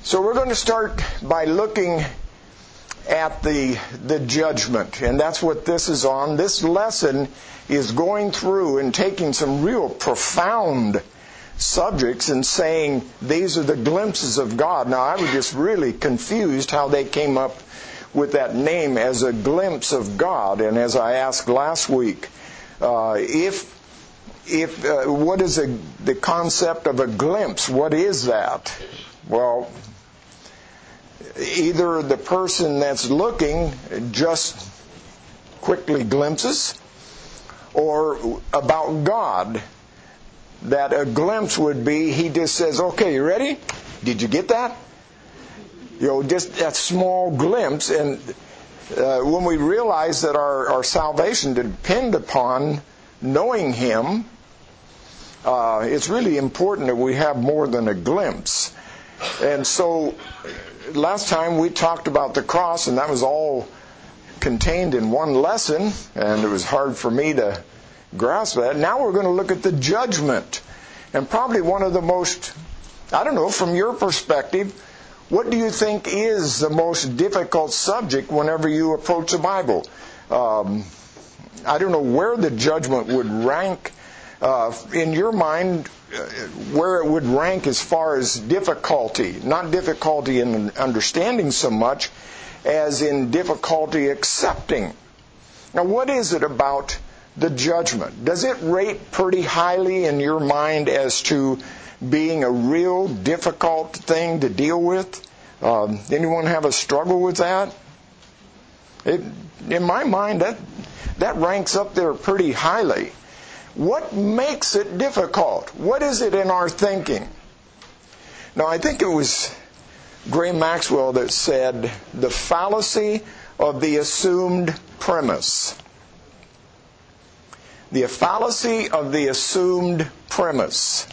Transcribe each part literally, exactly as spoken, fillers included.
So we're going to start by looking at the the judgment, and that's what this is on. This lesson is going through and taking some real profound subjects and saying these are the glimpses of God. Now, I was just really confused how they came up with that name as a glimpse of God. And as I asked last week, uh, if if uh, what is a, the concept of a glimpse? What is that? Well, either the person that's looking just quickly glimpses, or about God, that a glimpse would be, he just says, okay, you ready? Did you get that? You know, just that small glimpse. And uh, when we realize that our, our salvation depends upon knowing Him, uh, it's really important that we have more than a glimpse. And so last time we talked about the cross, and that was all contained in one lesson, and it was hard for me to grasp that. Now we're going to look at the judgment. And probably one of the most, I don't know, from your perspective, what do you think is the most difficult subject whenever you approach the Bible? Um, I don't know where the judgment would rank uh, in your mind, uh, where it would rank as far as difficulty. Not difficulty in understanding so much as in difficulty accepting. Now, what is it about the judgment? Does it rate pretty highly in your mind as to being a real difficult thing to deal with? Um, anyone have a struggle with that? It, in my mind, that that ranks up there pretty highly. What makes it difficult? What is it in our thinking? Now, I think it was Graham Maxwell that said the fallacy of the assumed premise. The fallacy of the assumed premise.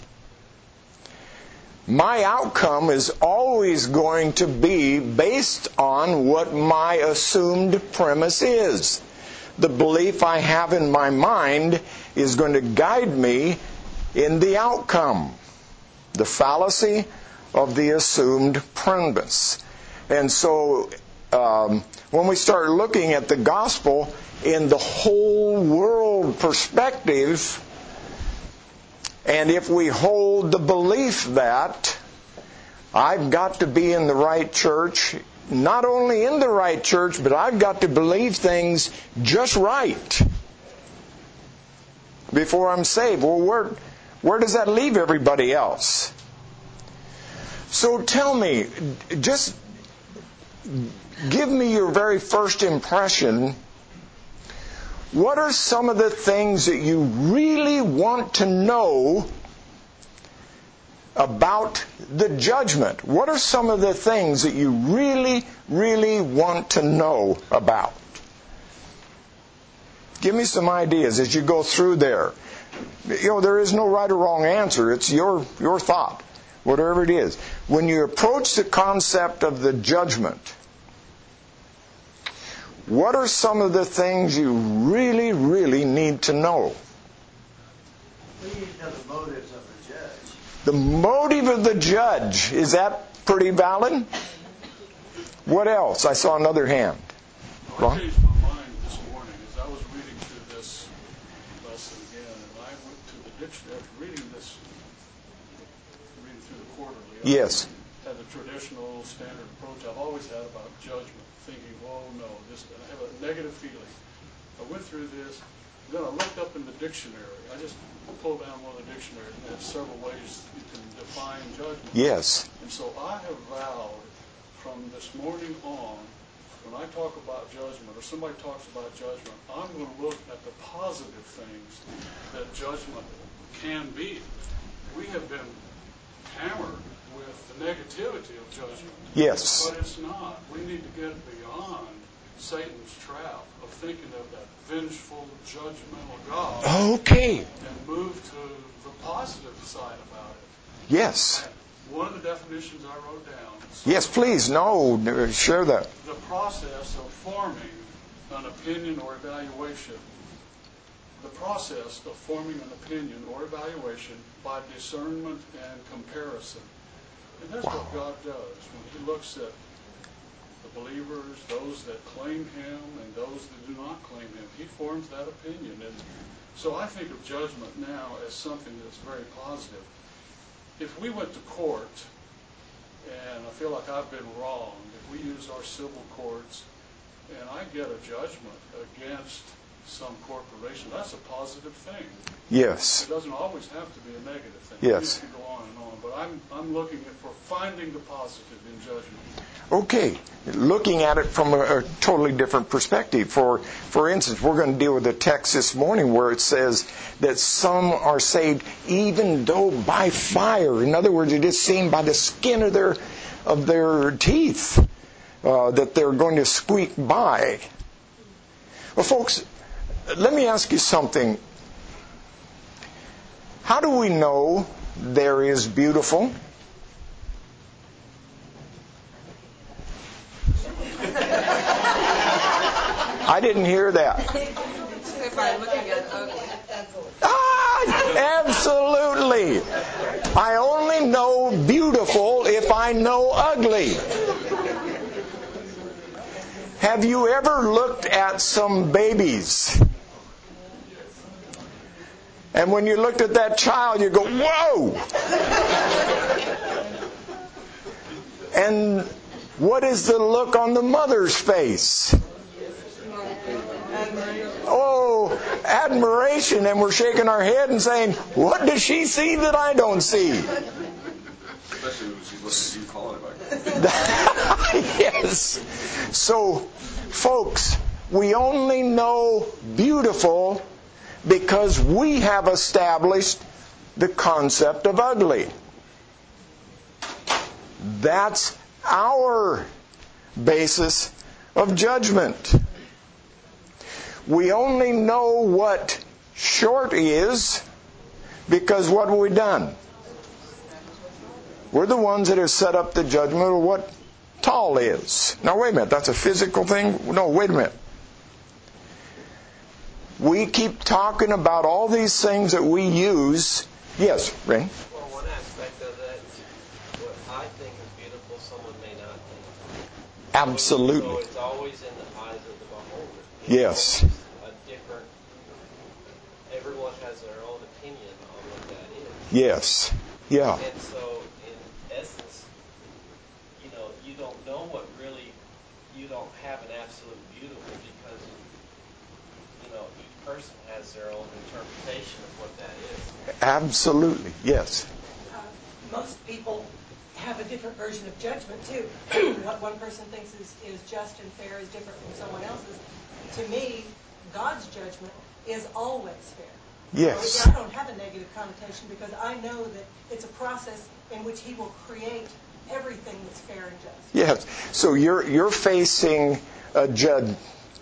My outcome is always going to be based on what my assumed premise is. The belief I have in my mind is going to guide me in the outcome. The fallacy of the assumed premise. And so um, when we start looking at the gospel in the whole world perspective, and if we hold the belief that I've got to be in the right church, not only in the right church, but I've got to believe things just right before I'm saved, well, where, where does that leave everybody else? So tell me, just give me your very first impression. What are some of the things that you really want to know about the judgment? What are some of the things that you really, really want to know about? Give me some ideas as you go through there. You know, there is no right or wrong answer. It's your, your thought, whatever it is. When you approach the concept of the judgment, what are some of the things you really, really need to know? We need to know the motives of the judge. The motive of the judge. Is that pretty valid? What else? I saw another hand. Well, I changed my mind this morning as I was reading through this lesson again, and I went to the dictionary after reading this, reading through the quarterly. Yes. I had the traditional standard approach I've always had about judgment, thinking, oh no, this, I have a negative feeling. I went through this, then I looked up in the dictionary. I just pulled down one of the dictionaries, and it has several ways you can define judgment. Yes. And so I have vowed from this morning on, when I talk about judgment, or somebody talks about judgment, I'm going to look at the positive things that judgment can be. We have been hammered with the negativity of judgment. Yes. But it's not. We need to get beyond Satan's trap of thinking of that vengeful, judgmental God. Okay. And move to the positive side about it. Yes. And one of the definitions I wrote down. Yes, please. No, share that. The process of forming an opinion or evaluation. The process of forming an opinion or evaluation by discernment and comparison. And that's Wow. what God does. When He looks at the believers, those that claim Him and those that do not claim Him, He forms that opinion. And so I think of judgment now as something that's very positive. If we went to court, and I feel like I've been wrong, if we use our civil courts and I get a judgment against some corporation, that's a positive thing. Yes. It doesn't always have to be a negative thing. Yes. It can go on and on. But I'm I'm looking at for finding the positive in judgment. Okay, looking at it from a, a totally different perspective. For for instance, we're going to deal with a text this morning where it says that some are saved even though by fire. In other words, it is seen by the skin of their of their teeth uh, that they're going to squeak by. Well, folks, let me ask you something. How do we know there is beautiful? I didn't hear that. By looking at ugly. Ah, absolutely. I only know beautiful if I know ugly. Have you ever looked at some babies? And when you looked at that child, you go, whoa! And what is the look on the mother's face? Oh, admiration. And we're shaking our head and saying, what does she see that I don't see? Especially when she's looking at you calling it like Yes. So, folks, we only know beautiful because we have established the concept of ugly. That's our basis of judgment. We only know what short is because what have we done? We're the ones that have set up the judgment of what tall is. Now wait a minute, that's a physical thing? No, wait a minute. We keep talking about all these things that we use. Yes, Ray? Well, one aspect of that, what I think is beautiful, someone may not think. Absolutely. So it's always in the eyes of the beholder. It's Yes. A different, everyone has their own opinion on what that is. Yes. Yeah. And so, in essence, you know, you don't know what really, you don't have an absolute beautiful because, you know, each person has their own interpretation of what that is. Absolutely. Yes. Uh, most people have a different version of judgment, too. What one person thinks is, is just and fair is different from someone else's. To me, God's judgment is always fair. Yes. So I don't have a negative connotation because I know that it's a process in which He will create everything that's fair and just. Yes. So you're you're facing a judge,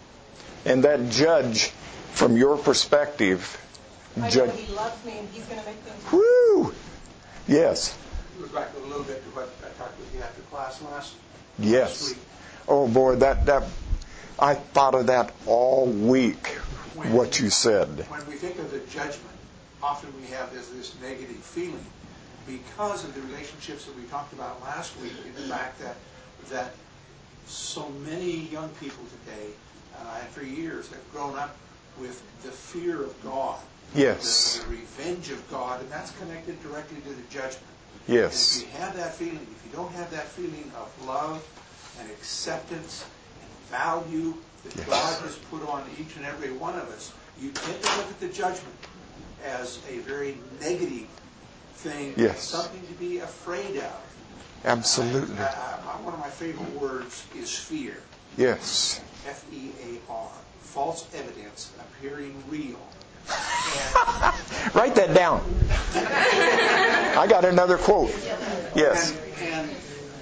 and that judge, from your perspective, I judge. know He loves me and He's going to make things. Woo! Yes. It goes back a little bit to what I talked with you after class last, Yes. last week. Oh boy, that that I thought of that all week. When- What you said. When we think of the judgment, often we have this, this negative feeling because of the relationships that we talked about last week, in the fact that that so many young people today, uh, and for years, have grown up with the fear of God. Yes. The, the revenge of God, and that's connected directly to the judgment. Yes. And if you have that feeling, if you don't have that feeling of love and acceptance and value that Yes. God has put on each and every one of us, you tend to look at the judgment as a very negative thing, Yes. something to be afraid of. Absolutely. I, I, I, one of my favorite words is fear. Yes. F E A R. False evidence appearing real. Write that down. I got another quote. Yes. And, and,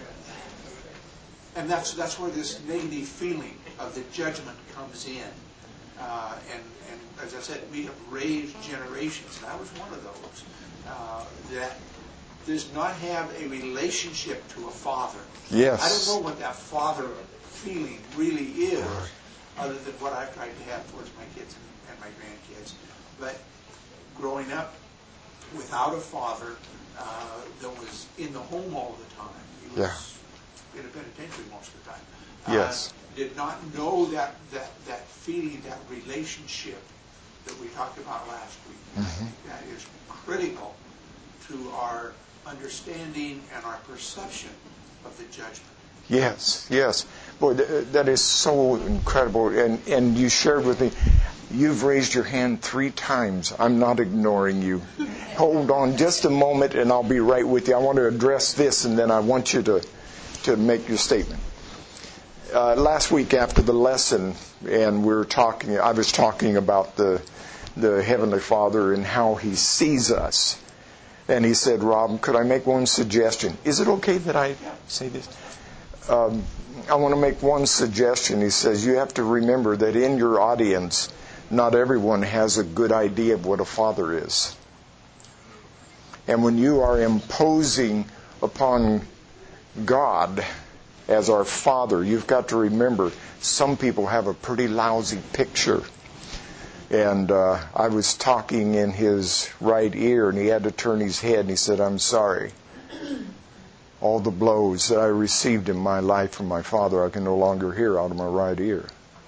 and that's that's where this negative feeling of the judgment comes in. Uh, and, and as I said, we have raised generations, and I was one of those, uh, that does not have a relationship to a father. Yes. I don't know what that father feeling really is, other than what I've tried to have towards my kids and, and my grandkids. But growing up, without a father, uh, that was in the home all the time. He was Yeah. in a penitentiary most of the time. Yes. Uh, did not know that, that, that feeling, that relationship that we talked about last week. Mm-hmm. I think that is critical to our understanding and our perception of the judgment. Yes, yes. Boy, th- that is so incredible. And, and you shared with me, you've raised your hand three times. I'm not ignoring you. Hold on just a moment and I'll be right with you. I want to address this and then I want you to, to make your statement. Uh, last week after the lesson, and we were talking, I was talking about the, the Heavenly Father and how He sees us. And he said, Rob, could I make one suggestion? Is it okay that I say this? Um, I want to make one suggestion. He says, you have to remember that in your audience, not everyone has a good idea of what a father is. And when you are imposing upon God as our Father, you've got to remember some people have a pretty lousy picture. And uh, I was talking in his right ear, and he had to turn his head, and he said, I'm sorry. All the blows that I received in my life from my father, I can no longer hear out of my right ear.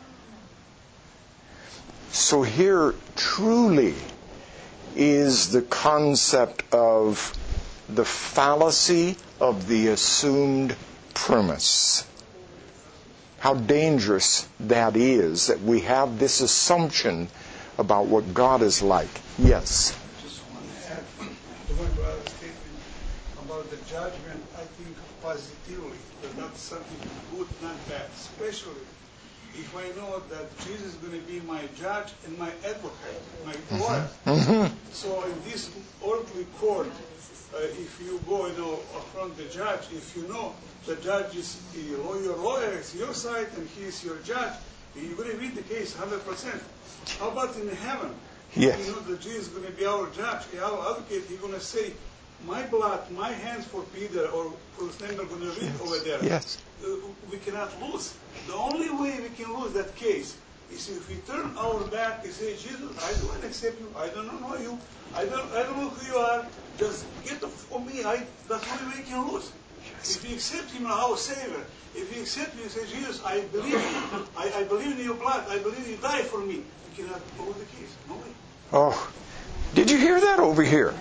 So here truly is the concept of the fallacy of the assumed premise. How dangerous that is, that we have this assumption about what God is like. Yes? I just want to add to my brother's statement about the judgment. I think positively, that that's something good, not bad. Especially if I know that Jesus is going to be my judge and my advocate, my lawyer. Mm-hmm. So in this earthly court, uh, if you go, you know, front the judge, if you know the judge is your lawyer is your side and he is your judge, you're going to win the case one hundred percent. How about in heaven? Yes. You know that Jesus is going to be our judge, our advocate. He's going to say, my blood, my hands for Peter or for the name are going to read over there. Yes. Uh, we cannot lose. The only way we can lose that case is if we turn our back and say, Jesus, I don't accept you. I don't know you. I don't, I don't know who you are. Just get off from me. I, that's the only way we can lose. Yes. If we accept Him as our Savior, if we accept Him and say, Jesus, I believe you. I, I believe in your blood. I believe you died for me. We cannot lose the case. No way. Oh, did you hear that over here?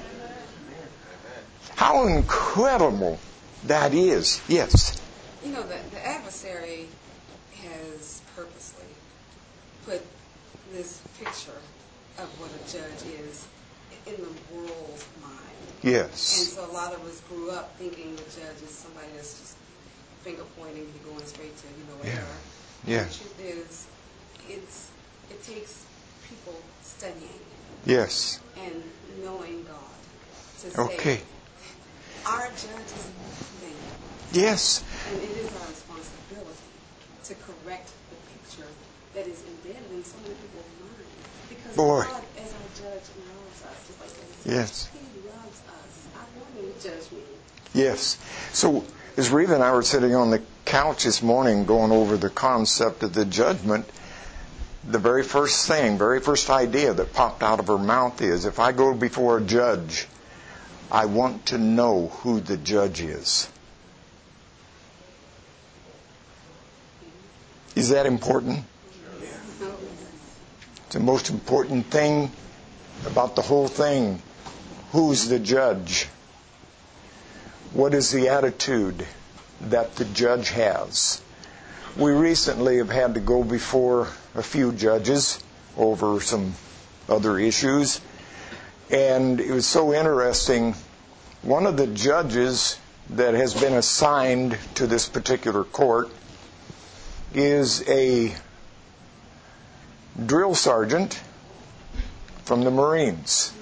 How incredible that is. Yes. You know, the, the adversary has purposely put this picture of what a judge is in the world's mind. Yes. And so a lot of us grew up thinking the judge is somebody that's just finger pointing, you're going straight to, you know, whatever. Yeah. And the truth is, it's it takes people studying. Yes. And knowing God to say, okay. Our judge is nothing. Yes. And it is our responsibility to correct the picture that is embedded in so many people's minds. Because Boy. God, as our judge, loves us. Just like that. Yes. He loves us. I want him to judge me. Yes. So, as Reva and I were sitting on the couch this morning going over the concept of the judgment, the very first thing, very first idea that popped out of her mouth is, if I go before a judge, I want to know who the judge is. Is that important? It's the most important thing about the whole thing. Who's the judge? What is the attitude that the judge has? We recently have had to go before a few judges over some other issues. And it was so interesting. One of the judges that has been assigned to this particular court is a drill sergeant from the Marines.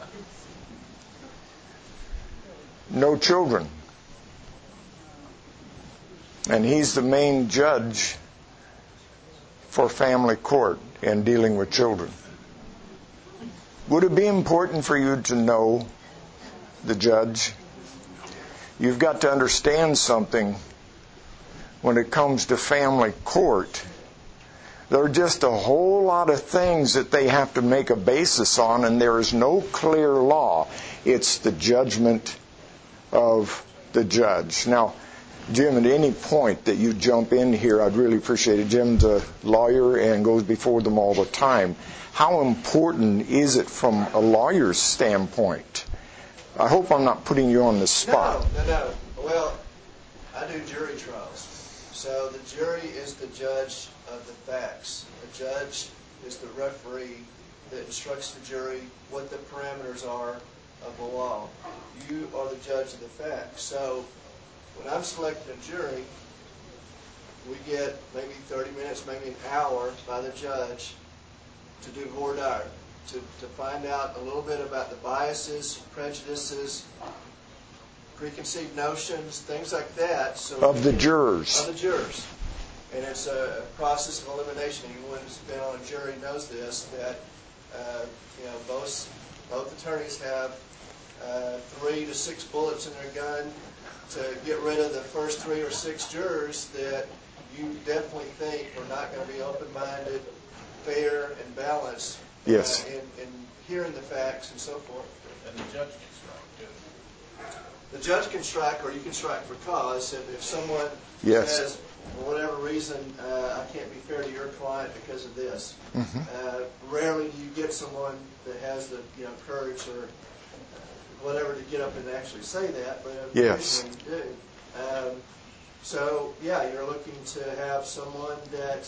No children. And he's the main judge for family court and dealing with children. Would it be important for you to know the judge? You've got to understand something when it comes to family court. There are just a whole lot of things that they have to make a basis on, and there is no clear law. It's the judgment of the judge. Now, Jim, at any point that you jump in here, I'd really appreciate it. Jim's a lawyer and goes before them all the time. How important is it from a lawyer's standpoint? I hope I'm not putting you on the spot. No, no, no. Well, I do jury trials. So the jury is the judge of the facts. The judge is the referee that instructs the jury what the parameters are of the law. You are the judge of the facts. So when I'm selecting a jury, we get maybe thirty minutes, maybe an hour by the judge to do voir dire, to, to find out a little bit about the biases, prejudices, preconceived notions, things like that. So of the jurors. Of the jurors. And it's a process of elimination. Anyone who's been on a jury knows this, that uh, you know, both, both attorneys have uh, three to six bullets in their gun to get rid of the first three or six jurors that you definitely think are not going to be open-minded, fair, and balanced yes. uh, in, in hearing the facts and so forth. And the judge can strike, too. The judge can strike, or you can strike for cause. If, if someone yes. says, for whatever reason, uh, I can't be fair to your client because of this. Mm-hmm. Uh, rarely do you get someone that has the you know courage or whatever to get up and actually say that, but yes. you do. Um, so, yeah, you're looking to have someone that,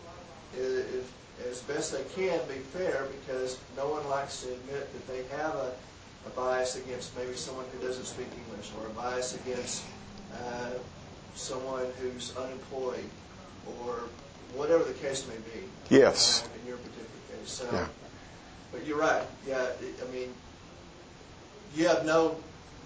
is, as best they can, be fair, because no one likes to admit that they have a, a bias against maybe someone who doesn't speak English, or a bias against uh, someone who's unemployed, or whatever the case may be. Yes. Uh, in your particular case. So, yeah. But you're right. Yeah, I mean, you have no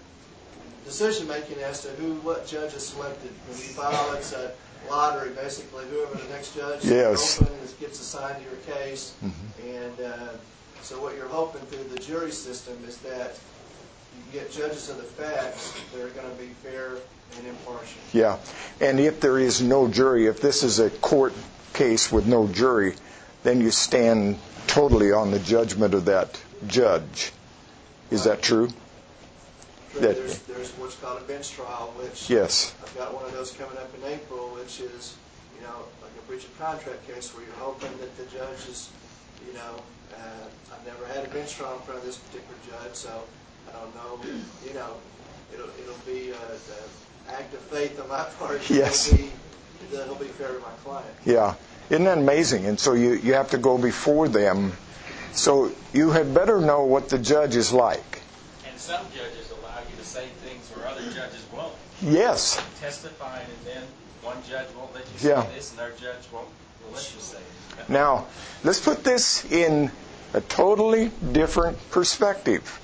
decision making as to who, what judge is selected. When you file, it's a lottery, basically. Whoever the next judge yes. open is, gets assigned to your case. Mm-hmm. And uh, so what you're hoping through the jury system is that you can get judges of the facts that are going to be fair and impartial. Yeah. And if there is no jury, if this is a court case with no jury, then you stand totally on the judgment of that judge. Is that true? True. That, there's, there's what's called a bench trial, which yes. I've got one of those coming up in April, which is, you know, like a breach of contract case where you're hoping that the judge is, you know, uh, I've never had a bench trial in front of this particular judge, so I don't know, you know, it'll it'll be an act of faith on my part. Yes. It'll be, it'll be fair to my client. Yeah. Isn't that amazing? And so you, you have to go before them. So you had better know what the judge is like. And some judges allow you to say things where other judges won't. Yes. Testifying, and then one judge won't let you say yeah. this, and our judge won't let you say it. Now, let's put this in a totally different perspective.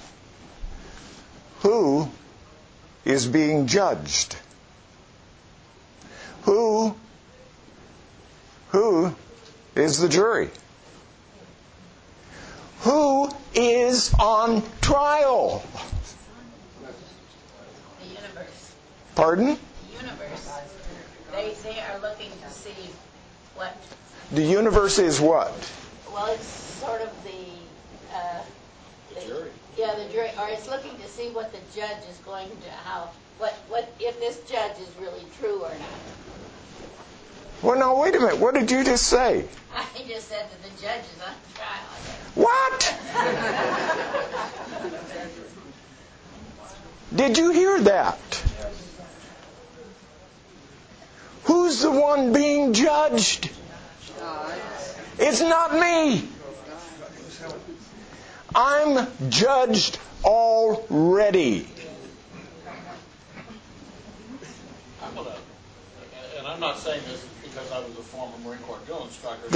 Who is being judged? Who, who is the jury? Who is on trial? The universe. Pardon? The universe. They, they are looking to see what... The universe is what? Well, it's sort of the... Uh, the, the jury. Yeah, the jury. Or it's looking to see what the judge is going to... How... What, what if this judge is really true or not. Well, now, wait a minute. What did you just say? I just said that the judge is on trial. What? Did you hear that? Who's the one being judged? It's not me. I'm judged already. I'm gonna, and I'm not saying this because I was a former Marine Corps drill instructor.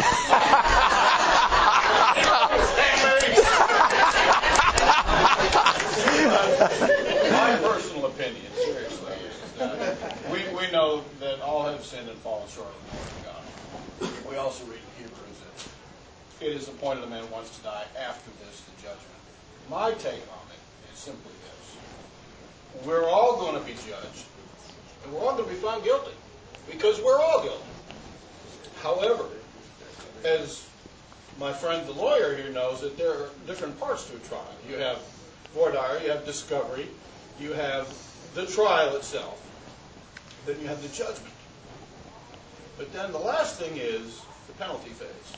My personal opinion, seriously, is that we, we know that all have sinned and fallen short of the glory of God. We also read in Hebrews that it is appointed a man once to die, after this the judgment. My take on it is simply this. We're all going to be judged, and we're all going to be found guilty, because we're all guilty. However, as my friend the lawyer here knows, that there are different parts to a trial. You have voir dire, you have discovery, you have the trial itself, then you have the judgment. But then the last thing is the penalty phase.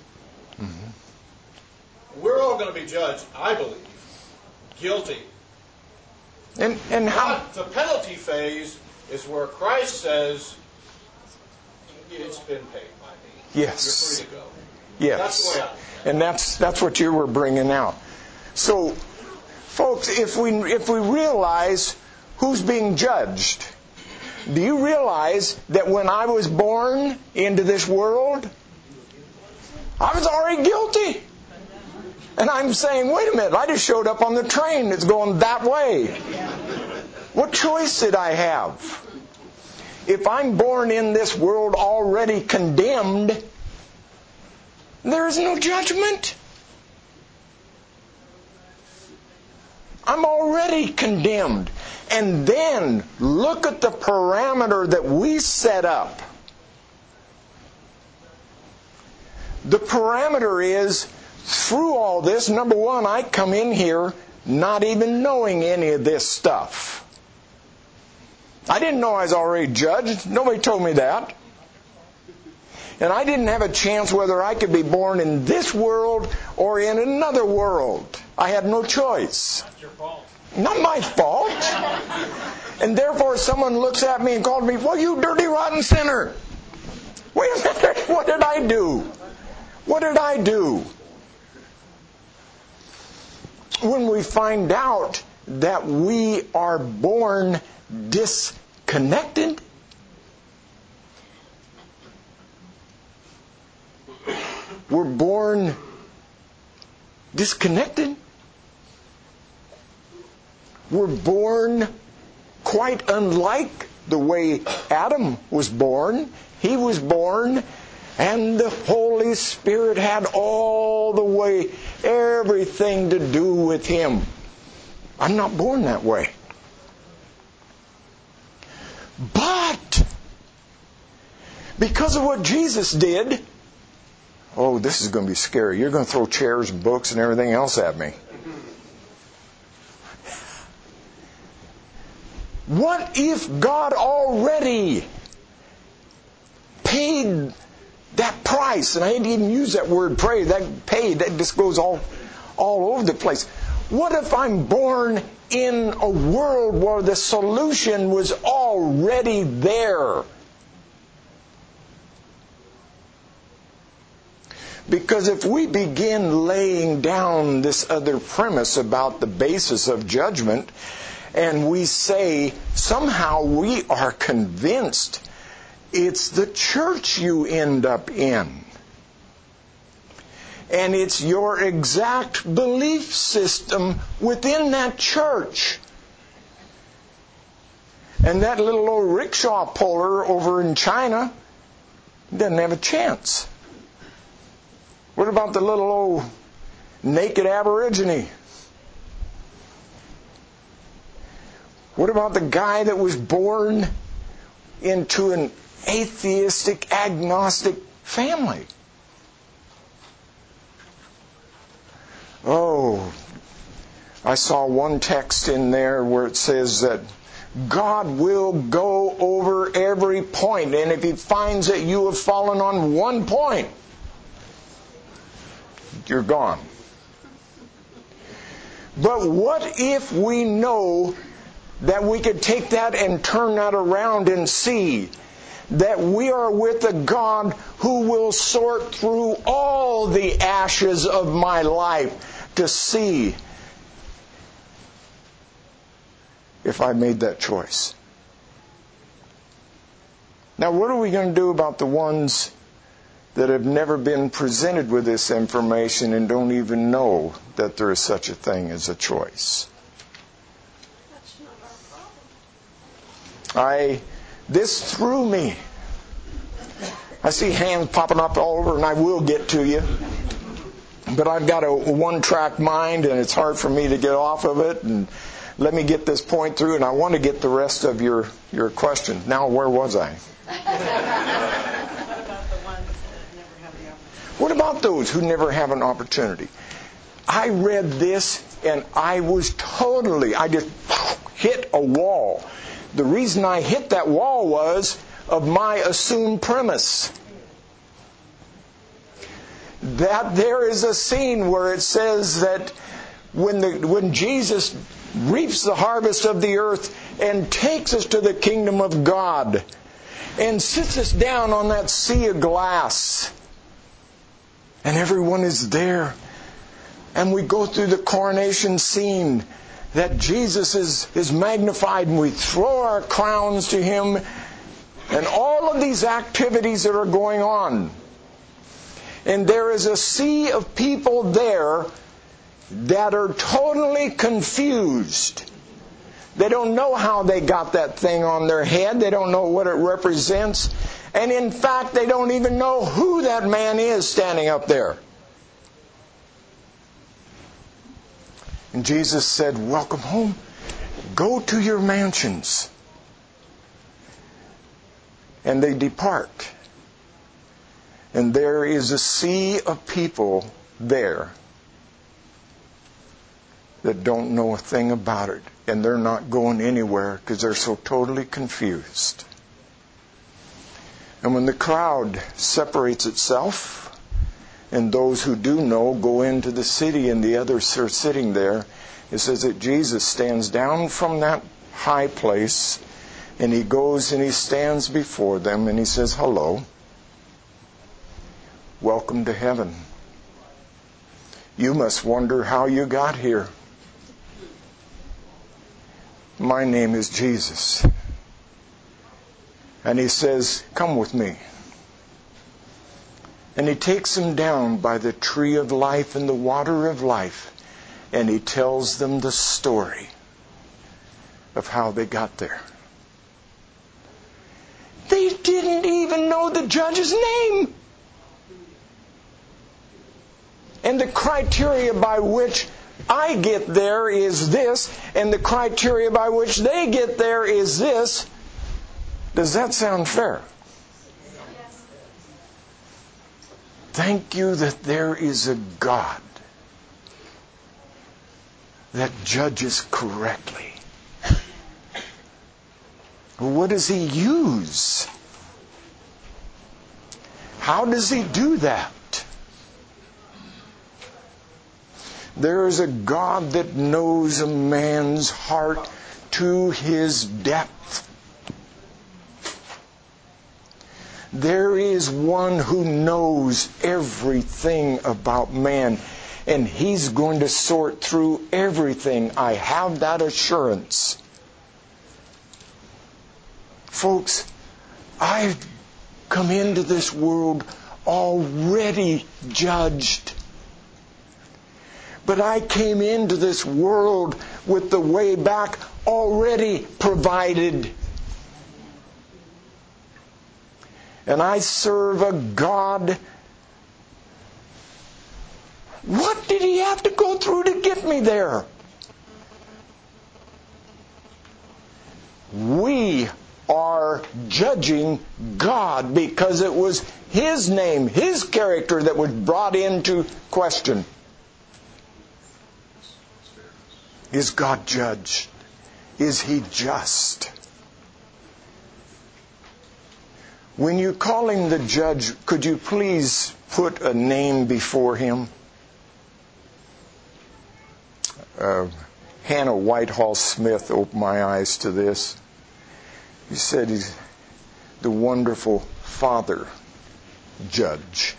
Mm-hmm. We're all going to be judged, I believe, guilty. And and how But the penalty phase is where Christ says, it's been paid by me. Yes. You're free to go. Yes. That's the way I And that's that's what you were bringing out. So, folks, if we if we realize who's being judged, do you realize that when I was born into this world, I was already guilty? And I'm saying, wait a minute, I just showed up on the train that's going that way. What choice did I have? If I'm born in this world already condemned, there is no judgment. I'm already condemned. And then look at the parameter that we set up. The parameter is, through all this, number one, I come in here not even knowing any of this stuff. I didn't know I was already judged. Nobody told me that. And I didn't have a chance whether I could be born in this world or in another world. I had no choice. Not your fault. Not my fault. And therefore someone looks at me and calls me, well, you dirty, rotten sinner. Wait a minute, what did I do? What did I do? When we find out that we are born disconnected, we're born disconnected. We're born quite unlike the way Adam was born. He was born and the Holy Spirit had all the way, everything to do with him. I'm not born that way. But because of what Jesus did, oh, this is going to be scary. You're going to throw chairs and books and everything else at me. What if God already paid that price? And I didn't even use that word pray. That paid, that just goes all, all over the place. What if I'm born in a world where the solution was already there? Because if we begin laying down this other premise about the basis of judgment, and we say somehow we are convinced it's the church you end up in, and it's your exact belief system within that church, and that little old rickshaw puller over in China doesn't have a chance. What about the little old naked Aborigine? What about the guy that was born into an atheistic, agnostic family? Oh, I saw one text in there where it says that God will go over every point, and if He finds that you have fallen on one point, you're gone. But what if we know that we could take that and turn that around and see that we are with a God who will sort through all the ashes of my life to see if I made that choice? Now, what are we going to do about the ones that have never been presented with this information and don't even know that there is such a thing as a choice? I, this threw me. I see hands popping up all over, and I will get to you. But I've got a one-track mind, and it's hard for me to get off of it. And let me get this point through, and I want to get the rest of your, your questions. Now, where was I? What about those who never have an opportunity? I read this and I was totally, I just hit a wall. The reason I hit that wall was of my assumed premise. That there is a scene where it says that when the when Jesus reaps the harvest of the earth and takes us to the kingdom of God and sits us down on that sea of glass, and everyone is there, and we go through the coronation scene, that Jesus is, is magnified, and we throw our crowns to Him, and all of these activities that are going on. And there is a sea of people there that are totally confused. They don't know how they got that thing on their head. They don't know what it represents. And in fact, they don't even know who that man is standing up there. And Jesus said, "Welcome home. Go to your mansions." And they depart. And there is a sea of people there that don't know a thing about it. And they're not going anywhere because they're so totally confused. And when the crowd separates itself, and those who do know go into the city and the others are sitting there, it says that Jesus stands down from that high place and He goes and He stands before them and He says, "Hello. Welcome to heaven. You must wonder how you got here. My name is Jesus." And He says, "Come with me." And He takes them down by the tree of life and the water of life. And He tells them the story of how they got there. They didn't even know the judge's name. And the criteria by which I get there is this, and the criteria by which they get there is this. Does that sound fair? Thank you that there is a God that judges correctly. What does He use? How does He do that? There is a God that knows a man's heart to his depth. There is one who knows everything about man, and He's going to sort through everything. I have that assurance. Folks, I've come into this world already judged. But I came into this world with the way back already provided. And I serve a God. What did He have to go through to get me there? We are judging God because it was His name, His character that was brought into question. Is God judged? Is He just? When you call Him the judge, could you please put a name before Him? Uh, Hannah Whitehall Smith opened my eyes to this. He said He's the wonderful Father Judge.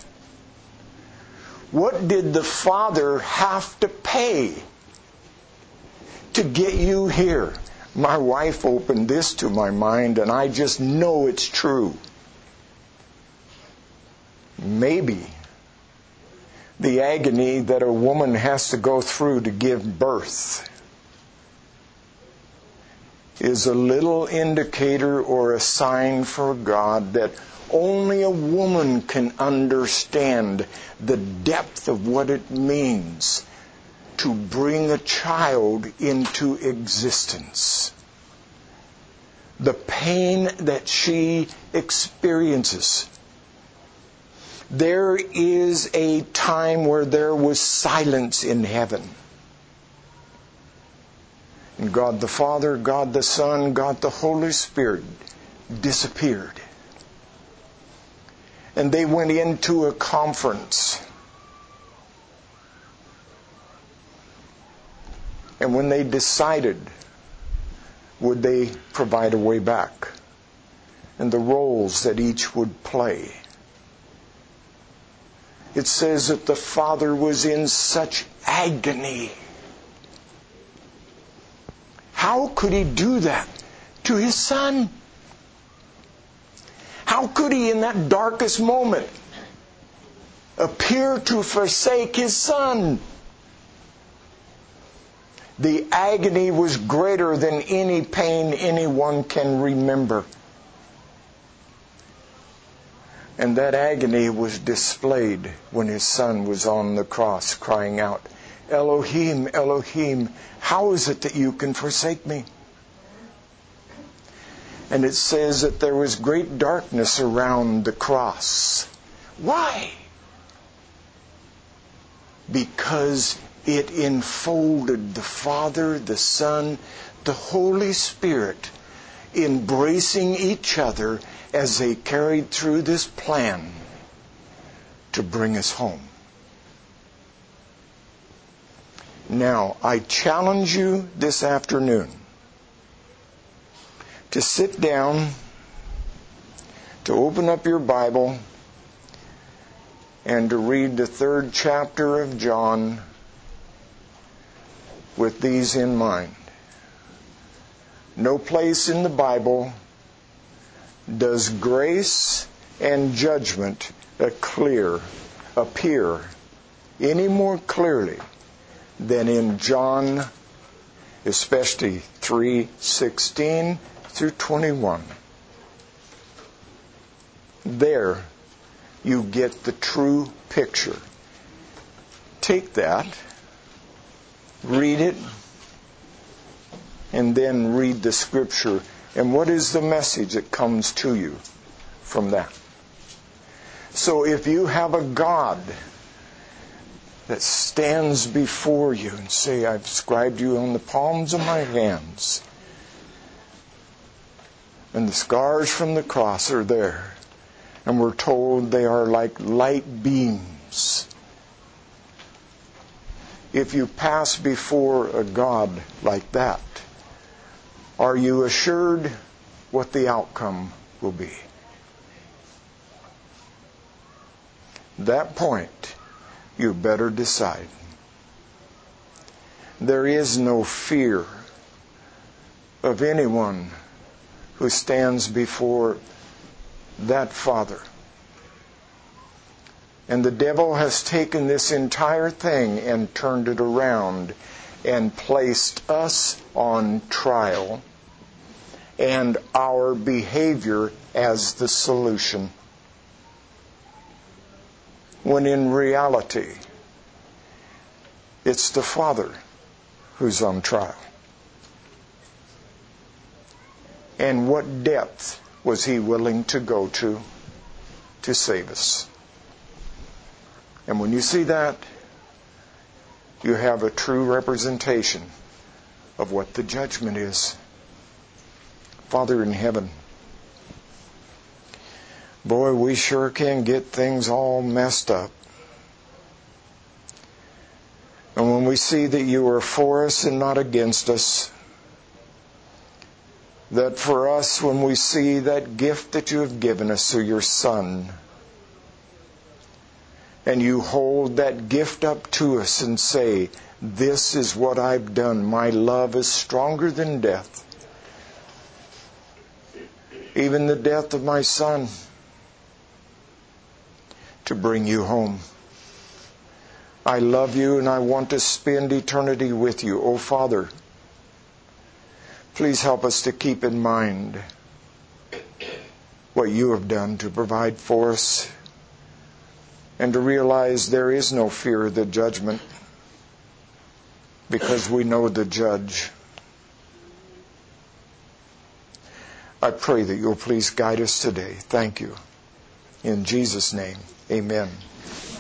What did the Father have to pay to get you here? My wife opened this to my mind, and I just know it's true. Maybe the agony that a woman has to go through to give birth is a little indicator or a sign for God that only a woman can understand the depth of what it means to bring a child into existence. The pain that she experiences. There is a time where there was silence in heaven. And God the Father, God the Son, God the Holy Spirit disappeared. And they went into a conference. And when they decided, would they provide a way back? And the roles that each would play. It says that the Father was in such agony. How could He do that to His Son? How could He, in that darkest moment, appear to forsake His Son? The agony was greater than any pain anyone can remember. And that agony was displayed when His Son was on the cross crying out, Elohim, Elohim, how is it that you can forsake me? And it says that there was great darkness around the cross. Why? Because it enfolded the Father, the Son, the Holy Spirit, embracing each other as they carried through this plan to bring us home. Now, I challenge you this afternoon to sit down, to open up your Bible, and to read the third chapter of John with these in mind. No place in the Bible does grace and judgment clear, appear any more clearly than in John, especially three sixteen through twenty-one. There you get the true picture. Take that, read it, and then read the Scripture. And what is the message that comes to you from that? So if you have a God that stands before you and say, I've scribed you on the palms of my hands, and the scars from the cross are there, and we're told they are like light beams. If you pass before a God like that, are you assured what the outcome will be? That point, you better decide. There is no fear of anyone who stands before that Father. And the devil has taken this entire thing and turned it around and placed us on trial and our behavior as the solution. When in reality, it's the Father who's on trial. And what depth was He willing to go to to save us? And when you see that, you have a true representation of what the judgment is. Father in heaven, boy, we sure can get things all messed up. And when we see that you are for us and not against us, that for us, when we see that gift that you have given us through your Son, and you hold that gift up to us and say, this is what I've done. My love is stronger than death. Even the death of my Son, to bring you home. I love you and I want to spend eternity with you. Oh, Father, please help us to keep in mind what you have done to provide for us, and to realize there is no fear of the judgment because we know the judge. I pray that you'll please guide us today. Thank you. In Jesus' name, amen.